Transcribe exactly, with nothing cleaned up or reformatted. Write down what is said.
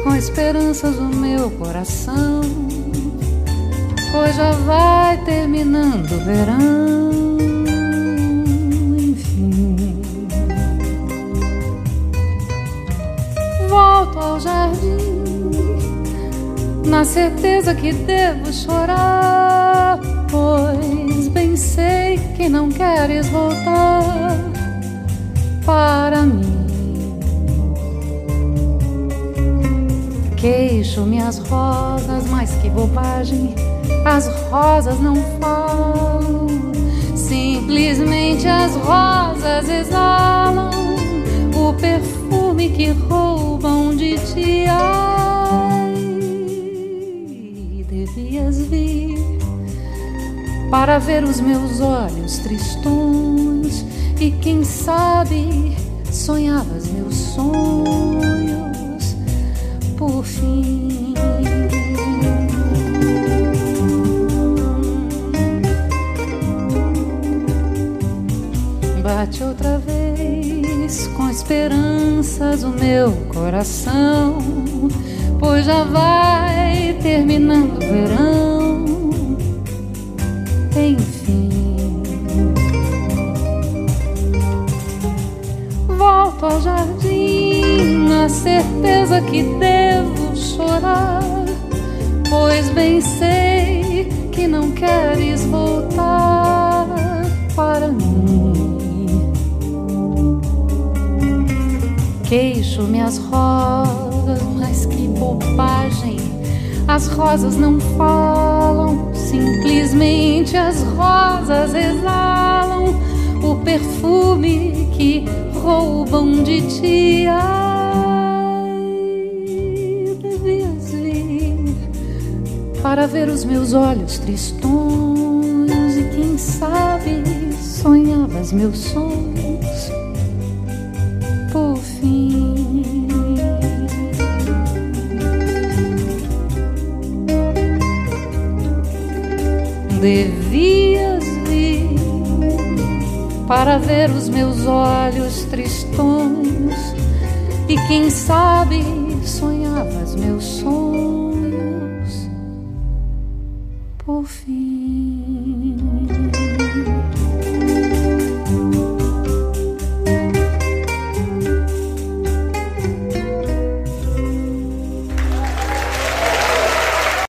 com esperanças no meu coração, pois já vai terminando o verão. Enfim, volto ao jardim na certeza que devo chorar, pois bem sei que não queres voltar para mim. Queixo minhas rosas, mas que bobagem, as rosas não falam, simplesmente as rosas exalam o perfume que roubam de ti. Ai, devias vir para ver os meus olhos tristões e quem sabe sonhavas meus sonhos por fim. Bate outra vez com esperanças o meu coração, pois já vai terminando o verão. Enfim, volto ao jardim na certeza que devo chorar, pois bem sei que não queres voltar para mim. Queixo minhas rosas, mas que bobagem, as rosas não falam, simplesmente as rosas exalam o perfume que roubam de ti. Ai, devias vir para ver os meus olhos tristões e quem sabe sonhavas meus sonhos por fim. Devias vir para ver os meus olhos tristões e quem sabe